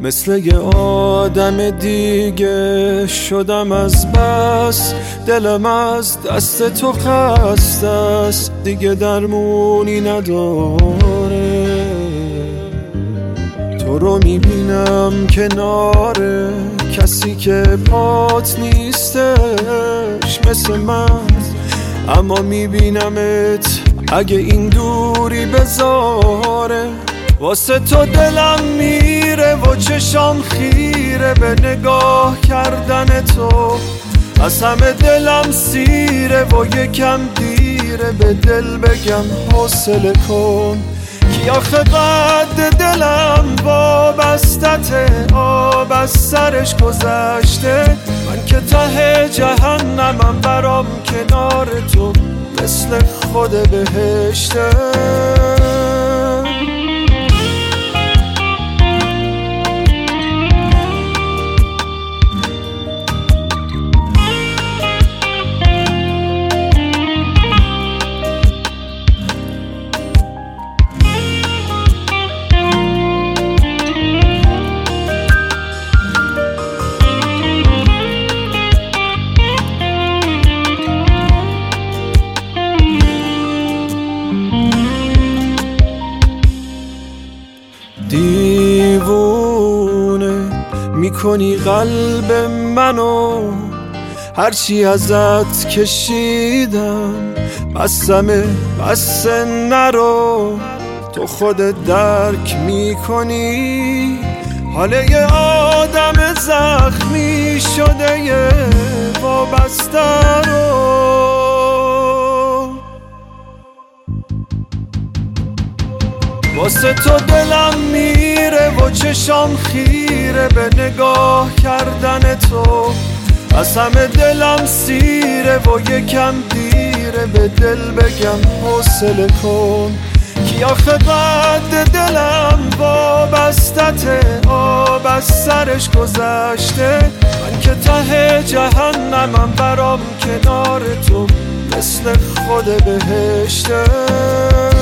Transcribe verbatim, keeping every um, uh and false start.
مثل یه آدم دیگه شدم از بس، دلم از دست تو خسته است، دیگه درمونی نداره. تو رو میبینم کنار کسی که پات نیستش مثل من، اما میبینمت اگه این دوری بذاره. واسه تو دلم میره و چشام خیره به نگاه کردن تو، از همه دلم سیره و یکم دیره به دل بگم حوصله کن. کی آخه قد دلم وابستته، آب از سرش گذشته، من که ته جهنمم برام کنار تو مثل خود بهشته. دیوونه میکنی قلب منو، هرچی ازت کشیدم بسمه بس نرو. تو خودت درک میکنی حال یه آدم زخمی شده یه وابسته رو. واسه تو دلم میره و چشام خیره به نگاه کردن تو، از همه دلم سیره و یکم دیره به دل بگم حوصله کن. کی آخه قد دلم وابستته، آب از سرش گذشته، من که ته جهنمم برام کنار تو مثل خود بهشته.